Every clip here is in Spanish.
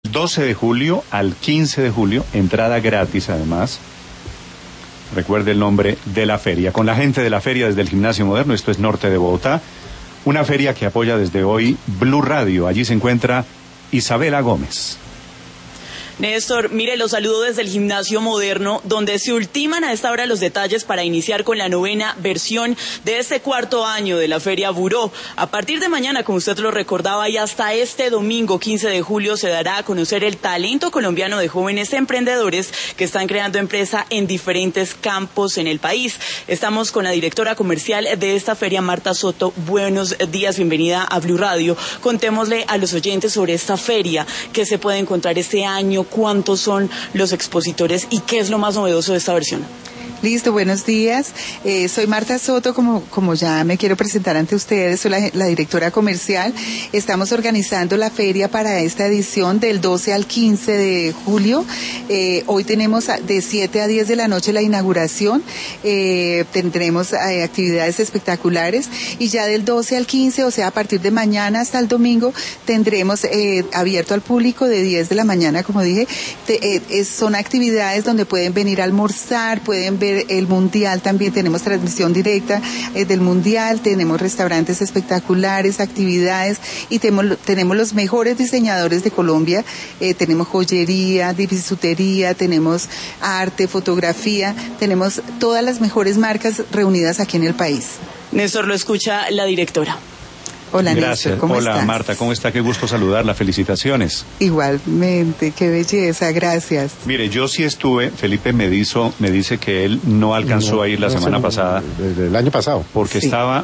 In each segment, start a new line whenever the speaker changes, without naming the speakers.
12 de julio al 15 de julio, entrada gratis además. Recuerde el nombre de la feria. Con la gente de la feria desde el Gimnasio Moderno, esto es norte de Bogotá. Una feria que apoya desde hoy Blue Radio. Allí se encuentra Isabela Gómez.
Néstor, mire, los saludo desde el Gimnasio Moderno, donde se ultiman a esta hora los detalles para iniciar con la 9ª versión de este cuarto año de la Feria Buró. A partir de mañana, como usted lo recordaba, y hasta este domingo 15 de julio se dará a conocer el talento colombiano de jóvenes emprendedores que están creando empresa en diferentes campos en el país. Estamos con la directora comercial de esta feria, Marta Soto. Buenos días, bienvenida a Blue Radio. Contémosle a los oyentes sobre esta feria, qué se puede encontrar este año, cuántos son los expositores y qué es lo más novedoso de esta versión.
Listo, buenos días. Soy Marta Soto, como ya me quiero presentar ante ustedes, soy la directora comercial. Estamos organizando la feria para esta edición del 12 al 15 de julio. Hoy tenemos de 7 a 10 de la noche la inauguración. Tendremos actividades espectaculares y ya del 12 al 15, o sea, a partir de mañana hasta el domingo, tendremos abierto al público de 10 de la mañana, como dije. Son actividades donde pueden venir a almorzar, pueden ver el Mundial, también tenemos transmisión directa del Mundial, tenemos restaurantes espectaculares, actividades y tenemos los mejores diseñadores de Colombia, tenemos joyería, bisutería, tenemos arte, fotografía, tenemos todas las mejores marcas reunidas aquí en el país.
Néstor, lo escucha la directora.
Hola,
gracias.
Néstor, ¿cómo
Hola,
estás?
Marta, ¿cómo está? Qué gusto saludarla, felicitaciones.
Igualmente, qué belleza, gracias.
Mire, yo sí estuve, Felipe me dice que él no alcanzó a ir la semana pasada.
Desde el año pasado.
Porque
Sí.
estaba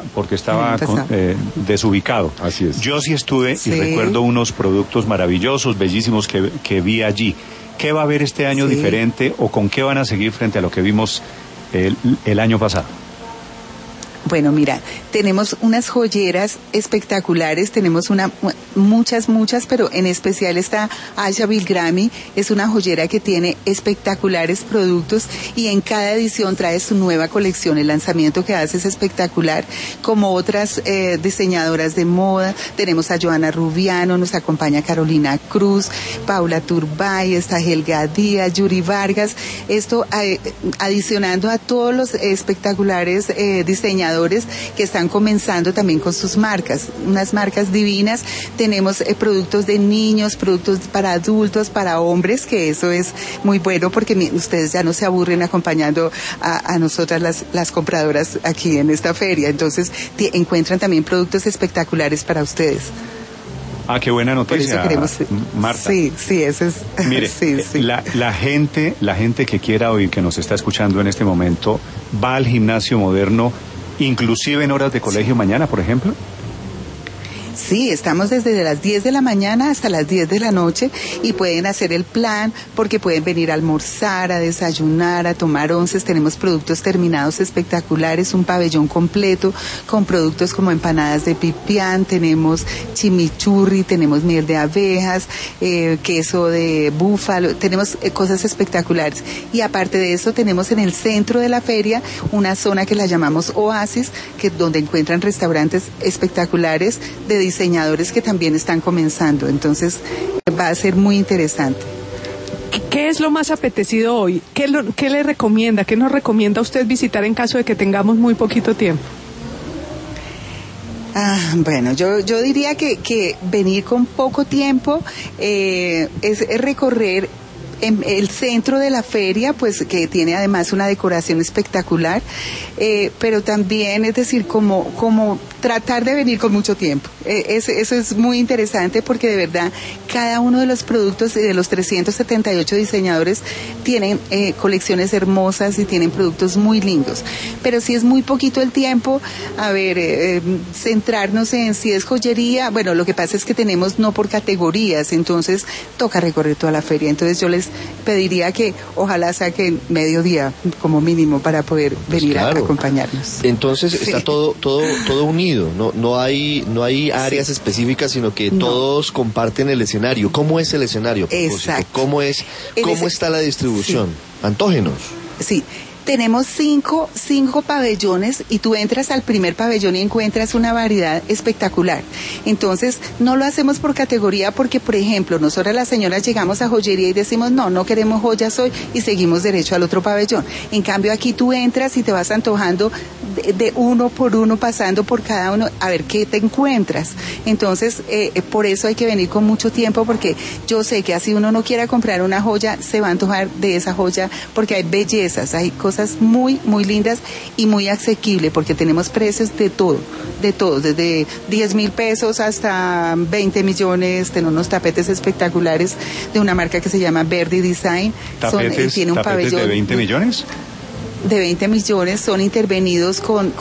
desubicado.
Así es.
Yo sí estuve
Sí.
y recuerdo unos productos maravillosos, bellísimos que vi allí. ¿Qué va a haber este año
Sí.
diferente o con qué van a seguir frente a lo que vimos el año pasado?
Bueno, mira, tenemos unas joyeras espectaculares, tenemos muchas, pero en especial está Asha Bilgrami, es una joyera que tiene espectaculares productos y en cada edición trae su nueva colección. El lanzamiento que hace es espectacular, como otras diseñadoras de moda. Tenemos a Joana Rubiano, nos acompaña Carolina Cruz, Paula Turbay, está Helga Díaz, Yuri Vargas. Esto adicionando a todos los espectaculares diseñadores que están comenzando también con sus marcas, unas marcas divinas. Tenemos productos de niños, productos para adultos, para hombres, que eso es muy bueno porque ustedes ya no se aburren acompañando a nosotras las compradoras aquí en esta feria. Entonces encuentran también productos espectaculares para ustedes.
Ah, qué buena noticia, Marta.
Sí, eso es.
Mire,
sí.
La gente que quiera oír, que nos está escuchando en este momento, va al Gimnasio Moderno, inclusive en horas de colegio mañana, por ejemplo.
Sí, estamos desde las 10 de la mañana hasta las 10 de la noche y pueden hacer el plan porque pueden venir a almorzar, a desayunar, a tomar onces. Tenemos productos terminados espectaculares, un pabellón completo con productos como empanadas de pipián, tenemos chimichurri, tenemos miel de abejas, queso de búfalo, tenemos cosas espectaculares. Y aparte de eso tenemos en el centro de la feria una zona que la llamamos Oasis, donde encuentran restaurantes espectaculares de diseñadores que también están comenzando, entonces va a ser muy interesante.
¿Qué es lo más apetecido hoy? ¿Qué le recomienda? ¿Qué nos recomienda usted visitar en caso de que tengamos muy poquito tiempo?
Bueno, yo diría que venir con poco tiempo es recorrer en el centro de la feria, pues que tiene además una decoración espectacular, pero también, es decir, como tratar de venir con mucho tiempo. Eso es muy interesante porque de verdad cada uno de los productos de los 378 diseñadores tienen colecciones hermosas y tienen productos muy lindos. Pero si es muy poquito el tiempo, centrarnos en si es joyería, bueno, lo que pasa es que tenemos no por categorías, entonces toca recorrer toda la feria. Entonces yo les pediría que ojalá saquen mediodía como mínimo para poder venir a acompañarnos.
Entonces está todo unido. No hay áreas específicas, sino que todos comparten el escenario. ¿Cómo es el escenario?
Exacto.
¿Cómo está la distribución?
Sí.
Antógenos.
Sí. Tenemos cinco pabellones y tú entras al primer pabellón y encuentras una variedad espectacular. Entonces, no lo hacemos por categoría porque, por ejemplo, nosotras las señoras llegamos a joyería y decimos, no queremos joyas hoy y seguimos derecho al otro pabellón. En cambio, aquí tú entras y te vas antojando de uno por uno, pasando por cada uno, a ver qué te encuentras. Entonces, por eso hay que venir con mucho tiempo, porque yo sé que así uno no quiera comprar una joya, se va a antojar de esa joya, porque hay bellezas, hay cosas muy, muy lindas y muy asequibles, porque tenemos precios de todo, desde 10,000 pesos hasta 20 millones, tenemos unos tapetes espectaculares de una marca que se llama Verdi Design.
Tiene un pabellón de 20 millones.
De 20 millones, son intervenidos con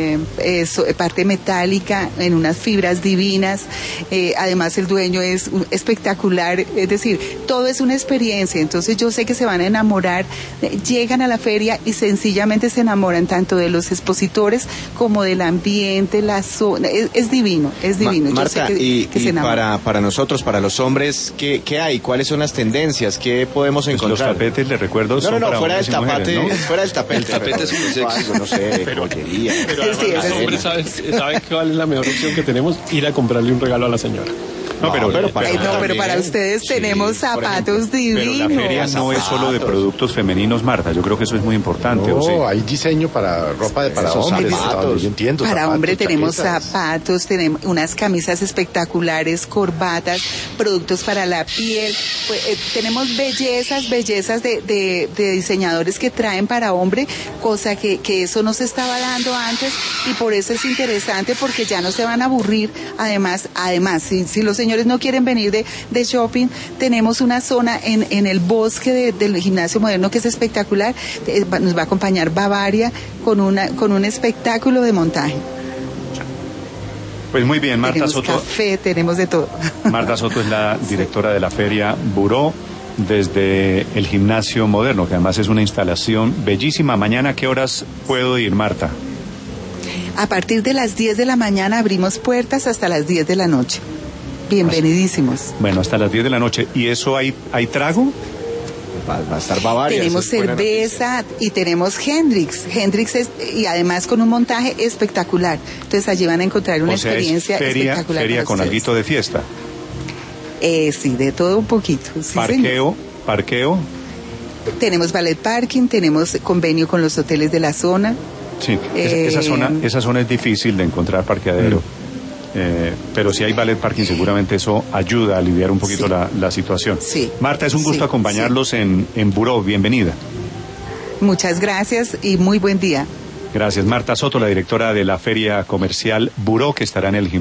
parte metálica, en unas fibras divinas, además el dueño es espectacular, es decir, todo es una experiencia. Entonces yo sé que se van a enamorar, llegan a la feria y sencillamente se enamoran tanto de los expositores como del ambiente, la zona, es divino, es divino.
Marta,
yo sé que
y
se
para nosotros, para los hombres, ¿qué hay? ¿Cuáles son las tendencias? ¿Qué podemos encontrar?
Los tapetes, les recuerdo, son para
fuera del
hombres y
tapete,
mujeres, ¿no?
fuera del tapete.
El tapete es muy sexy.
Algo, no sé, joyería.
Pero además los hombres saben cuál es la mejor opción que tenemos, ir a comprarle un regalo a la señora.
Pero
para ustedes tenemos zapatos divinos.
Pero la feria no es solo de productos femeninos, Marta. Yo creo que eso es muy importante.
No, hay diseño para ropa para hombres. Yo entiendo.
Para hombre tenemos
chaquetas.
zapatos, tenemos unas camisas espectaculares, corbatas, productos para la piel. Tenemos bellezas de diseñadores que traen para hombre, cosa que eso no se estaba dando antes, y por eso es interesante, porque ya no se van a aburrir. Además, si los señores no quieren venir de shopping, tenemos una zona en el bosque del Gimnasio Moderno que es espectacular. Nos va a acompañar Bavaria con un espectáculo de montaje.
Pues muy bien, Marta
tenemos
Soto.
Café, tenemos de todo.
Marta Soto es la directora de la feria Buró desde el Gimnasio Moderno, que además es una instalación bellísima. Mañana, ¿a qué horas puedo ir, Marta?
A partir de las 10 de la mañana abrimos puertas hasta las 10 de la noche. Bienvenidísimos.
Bueno, hasta las 10 de la noche. ¿Y eso hay trago?
Va a estar Bavaria.
Tenemos cerveza y tenemos Hendrix. Y además con un montaje espectacular. Entonces allí van a encontrar una experiencia espectacular.
Feria con alguito de fiesta.
Sí, de todo un poquito. Sí,
parqueo.
Tenemos ballet parking, tenemos convenio con los hoteles de la zona.
Sí, esa zona es difícil de encontrar parqueadero. Pero si hay ballet parking, seguramente eso ayuda a aliviar un poquito la situación.
Sí.
Marta, es un gusto acompañarlos en Buró. Bienvenida.
Muchas gracias y muy buen día.
Gracias. Marta Soto, la directora de la feria comercial Buró, que estará en el gimnasio.